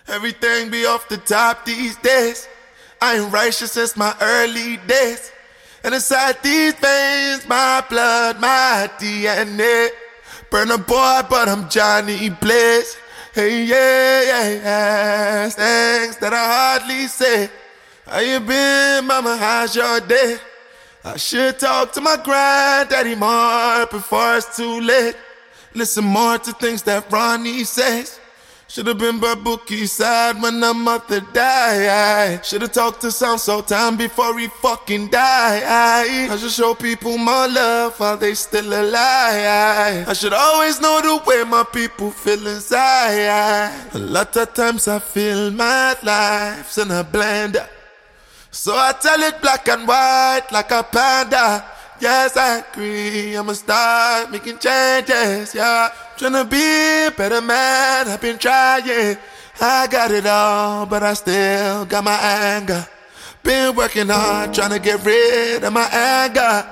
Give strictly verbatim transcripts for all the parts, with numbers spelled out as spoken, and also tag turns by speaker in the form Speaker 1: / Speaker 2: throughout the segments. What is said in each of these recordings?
Speaker 1: Everything be off the top these days. I ain't righteous since my early days. And inside these veins, my blood, my D N A. Burn a boy, but I'm Johnny Blaze. Hey, yeah, yeah, yeah. Things that I hardly say. How you been, mama? How's your day? I should talk to my granddaddy more before it's too late. Listen more to things that Ronnie says. Should've been by Bookie's side when the mother died. Should've talked to Sound Sultan before he fucking died. I should show people more love while they still alive. I should always know the way my people feel inside. A lot of times I feel my life's in a blender, so I tell it black and white like a panda. Yes, I agree, I'ma start making changes, yeah. Tryna be a better man, I've been trying. I got it all, but I still got my anger. Been working hard, tryna get rid of my anger.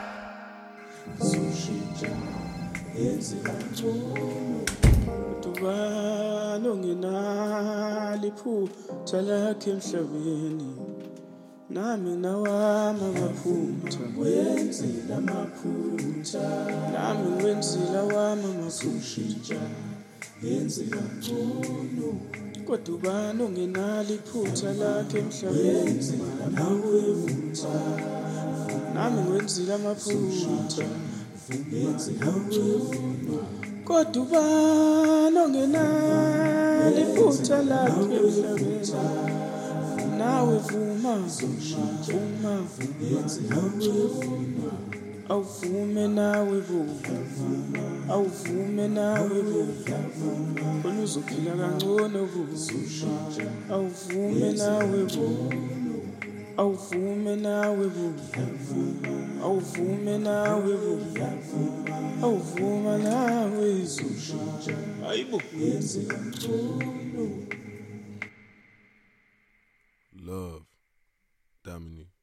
Speaker 2: Nami nawama maphutha wenzile amaphutha nami wenzile wami amaphutha yenzile ngcono kodwa ubani ongenalo iphutha lakhe emhlabeni nawe vutha nami wenzile amaphutha yenzile ngcono kodwa ubani ongenalo iphutha lakhe emhlabeni nawe vuma vuma awuvume nawe vuma awuvume nawe vuma khona uzophila kangcono vuma awuvume nawe vuma awuvume nawe vuma awuvume nawe vuma awuvuma nawe vuma ayibo
Speaker 1: Love, Damini.